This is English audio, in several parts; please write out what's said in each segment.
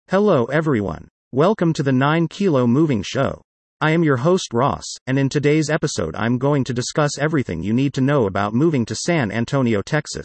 Hello everyone. Welcome to the 9 Kilo Moving Show. I am your host Ross, and in today's episode I'm going to discuss everything you need to know about moving to San Antonio, Texas.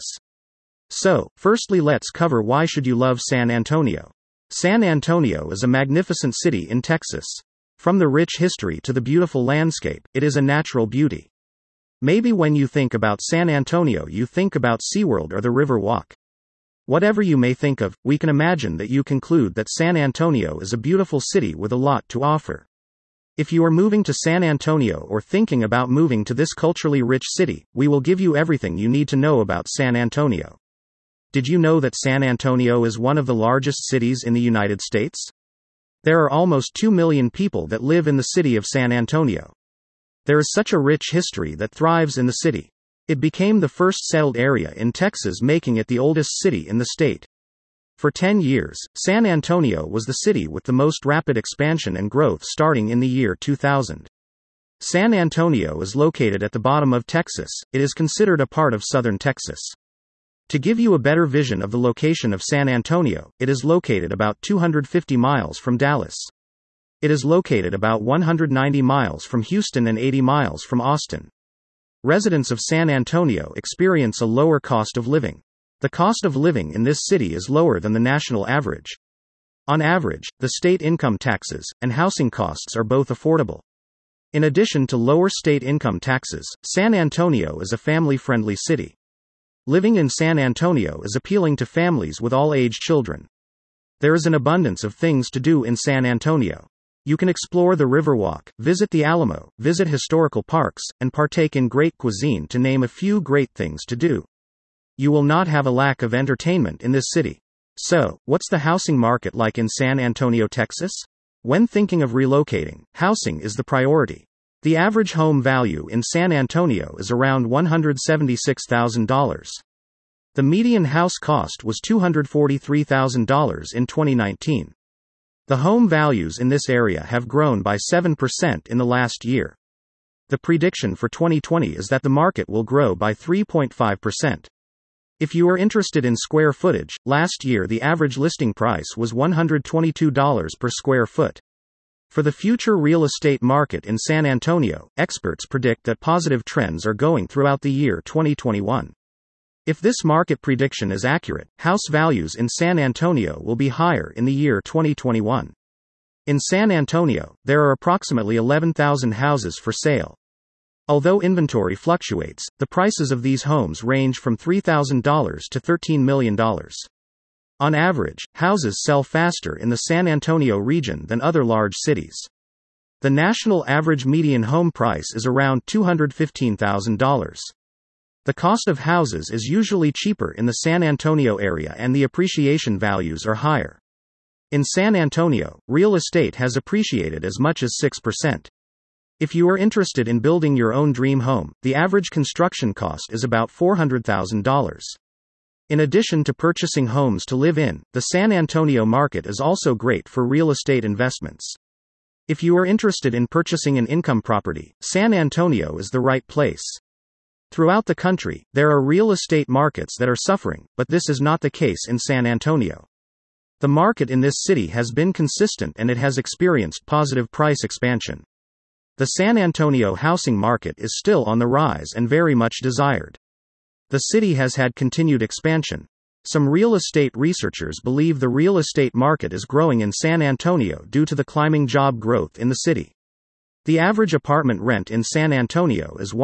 So, firstly let's cover why should you love San Antonio. San Antonio is a magnificent city in Texas. From the rich history to the beautiful landscape, it is a natural beauty. Maybe when you think about San Antonio you think about SeaWorld or the Riverwalk. Whatever you may think of, we can imagine that you conclude that San Antonio is a beautiful city with a lot to offer. If you are moving to San Antonio or thinking about moving to this culturally rich city, we will give you everything you need to know about San Antonio. Did you know that San Antonio is one of the largest cities in the United States? There are almost 2 million people that live in the city of San Antonio. There is such a rich history that thrives in the city. It became the first settled area in Texas, making it the oldest city in the state. For 10 years, San Antonio was the city with the most rapid expansion and growth starting in the year 2000. San Antonio is located at the bottom of Texas. It is considered a part of southern Texas. To give you a better vision of the location of San Antonio, it is located about 250 miles from Dallas. It is located about 190 miles from Houston and 80 miles from Austin. Residents of San Antonio experience a lower cost of living. The cost of living in this city is lower than the national average. On average, the state income taxes and housing costs are both affordable. In addition to lower state income taxes, San Antonio is a family-friendly city. Living in San Antonio is appealing to families with all-age children. There is an abundance of things to do in San Antonio. You can explore the Riverwalk, visit the Alamo, visit historical parks, and partake in great cuisine, to name a few great things to do. You will not have a lack of entertainment in this city. So, what's the housing market like in San Antonio, Texas? When thinking of relocating, housing is the priority. The average home value in San Antonio is around $176,000. The median house cost was $243,000 in 2019. The home values in this area have grown by 7% in the last year. The prediction for 2020 is that the market will grow by 3.5%. If you are interested in square footage, last year the average listing price was $122 per square foot. For the future real estate market in San Antonio, experts predict that positive trends are going throughout the year 2021. If this market prediction is accurate, house values in San Antonio will be higher in the year 2021. In San Antonio, there are approximately 11,000 houses for sale. Although inventory fluctuates, the prices of these homes range from $3,000 to $13 million. On average, houses sell faster in the San Antonio region than other large cities. The national average median home price is around $215,000. The cost of houses is usually cheaper in the San Antonio area and the appreciation values are higher. In San Antonio, real estate has appreciated as much as 6%. If you are interested in building your own dream home, the average construction cost is about $400,000. In addition to purchasing homes to live in, the San Antonio market is also great for real estate investments. If you are interested in purchasing an income property, San Antonio is the right place. Throughout the country, there are real estate markets that are suffering, but this is not the case in San Antonio. The market in this city has been consistent and it has experienced positive price expansion. The San Antonio housing market is still on the rise and very much desired. The city has had continued expansion. Some real estate researchers believe the real estate market is growing in San Antonio due to the climbing job growth in the city. The average apartment rent in San Antonio is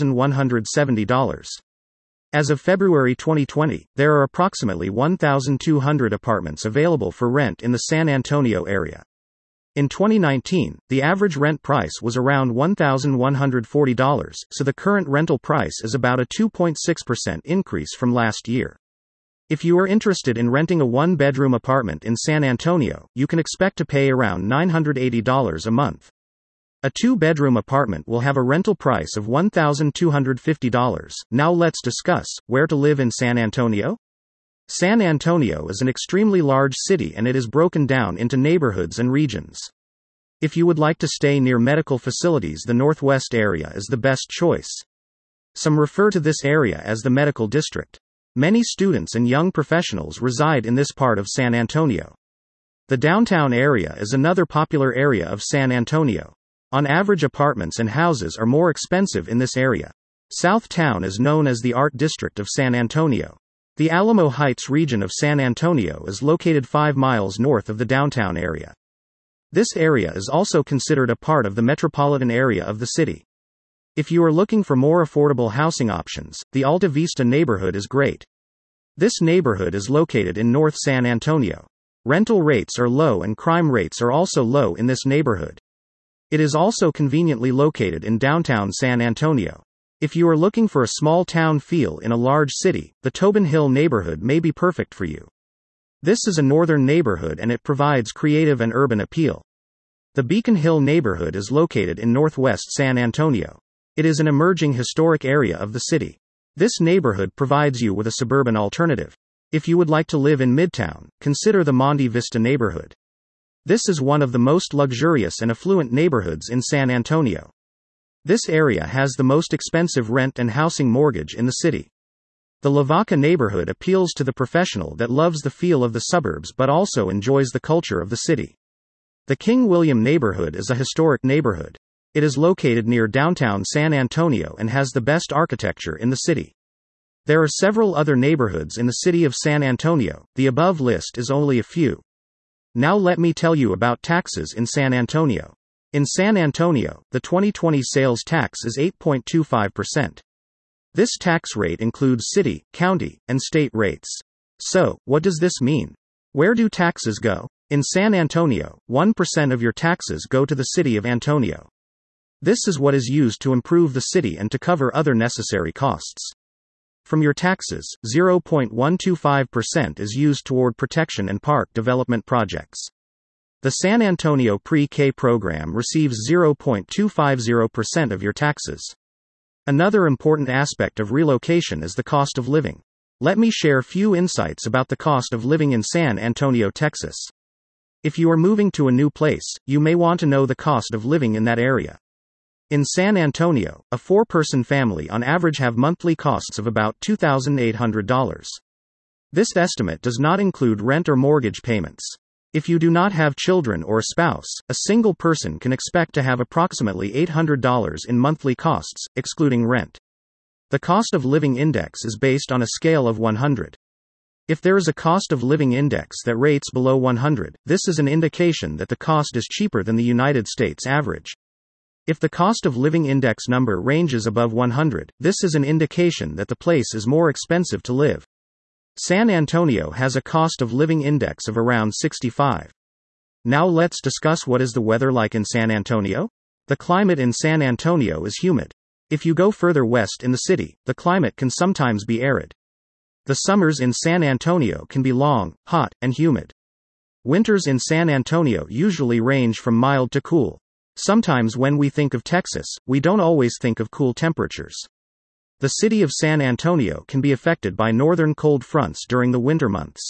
$1,170. As of February 2020, there are approximately 1,200 apartments available for rent in the San Antonio area. In 2019, the average rent price was around $1,140, so the current rental price is about a 2.6% increase from last year. If you are interested in renting a one-bedroom apartment in San Antonio, you can expect to pay around $980 a month. A two-bedroom apartment will have a rental price of $1,250. Now let's discuss where to live in San Antonio. San Antonio is an extremely large city and it is broken down into neighborhoods and regions. If you would like to stay near medical facilities, the Northwest area is the best choice. Some refer to this area as the medical district. Many students and young professionals reside in this part of San Antonio. The downtown area is another popular area of San Antonio. On average, apartments and houses are more expensive in this area. South Town is known as the Art District of San Antonio. The Alamo Heights region of San Antonio is located 5 miles north of the downtown area. This area is also considered a part of the metropolitan area of the city. If you are looking for more affordable housing options, the Alta Vista neighborhood is great. This neighborhood is located in North San Antonio. Rental rates are low and crime rates are also low in this neighborhood. It is also conveniently located in downtown San Antonio. If you are looking for a small town feel in a large city, the Tobin Hill neighborhood may be perfect for you. This is a northern neighborhood and it provides creative and urban appeal. The Beacon Hill neighborhood is located in northwest San Antonio. It is an emerging historic area of the city. This neighborhood provides you with a suburban alternative. If you would like to live in Midtown, consider the Monte Vista neighborhood. This is one of the most luxurious and affluent neighborhoods in San Antonio. This area has the most expensive rent and housing mortgage in the city. The Lavaca neighborhood appeals to the professional that loves the feel of the suburbs but also enjoys the culture of the city. The King William neighborhood is a historic neighborhood. It is located near downtown San Antonio and has the best architecture in the city. There are several other neighborhoods in the city of San Antonio. The above list is only a few. Now let me tell you about taxes in San Antonio. In San Antonio, the 2020 sales tax is 8.25%. This tax rate includes city, county, and state rates. So, what does this mean? Where do taxes go? In San Antonio, 1% of your taxes go to the city of Antonio. This is what is used to improve the city and to cover other necessary costs. From your taxes, 0.125% is used toward protection and park development projects. The San Antonio Pre-K program receives 0.250% of your taxes. Another important aspect of relocation is the cost of living. Let me share few insights about the cost of living in San Antonio, Texas. If you are moving to a new place, you may want to know the cost of living in that area. In San Antonio, a 4-person family on average have monthly costs of about $2,800. This estimate does not include rent or mortgage payments. If you do not have children or a spouse, a single person can expect to have approximately $800 in monthly costs, excluding rent. The cost of living index is based on a scale of 100. If there is a cost of living index that rates below 100, this is an indication that the cost is cheaper than the United States average. If the cost of living index number ranges above 100, this is an indication that the place is more expensive to live. San Antonio has a cost of living index of around 65. Now let's discuss what is the weather like in San Antonio? The climate in San Antonio is humid. If you go further west in the city, the climate can sometimes be arid. The summers in San Antonio can be long, hot, and humid. Winters in San Antonio usually range from mild to cool. Sometimes when we think of Texas, we don't always think of cool temperatures. The city of San Antonio can be affected by northern cold fronts during the winter months.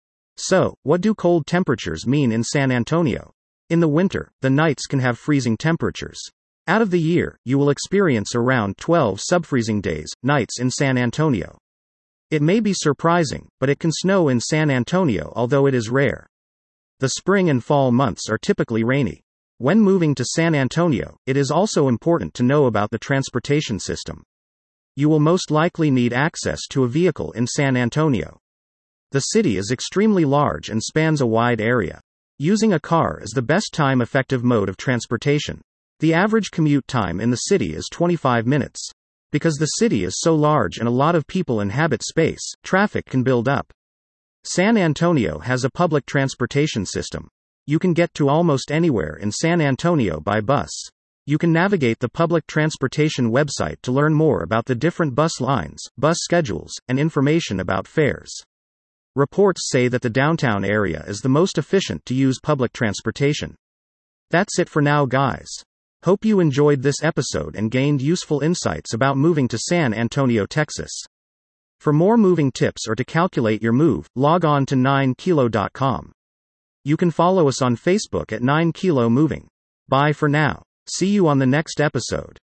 So, what do cold temperatures mean in San Antonio? In the winter, the nights can have freezing temperatures. Out of the year, you will experience around 12 subfreezing days, nights in San Antonio. It may be surprising, but it can snow in San Antonio, although it is rare. The spring and fall months are typically rainy. When moving to San Antonio, it is also important to know about the transportation system. You will most likely need access to a vehicle in San Antonio. The city is extremely large and spans a wide area. Using a car is the best time-effective mode of transportation. The average commute time in the city is 25 minutes. Because the city is so large and a lot of people inhabit space, traffic can build up. San Antonio has a public transportation system. You can get to almost anywhere in San Antonio by bus. You can navigate the public transportation website to learn more about the different bus lines, bus schedules, and information about fares. Reports say that the downtown area is the most efficient to use public transportation. That's it for now, guys. Hope you enjoyed this episode and gained useful insights about moving to San Antonio, Texas. For more moving tips or to calculate your move, log on to 9kilo.com. You can follow us on Facebook at 9kilo Moving. Bye for now. See you on the next episode.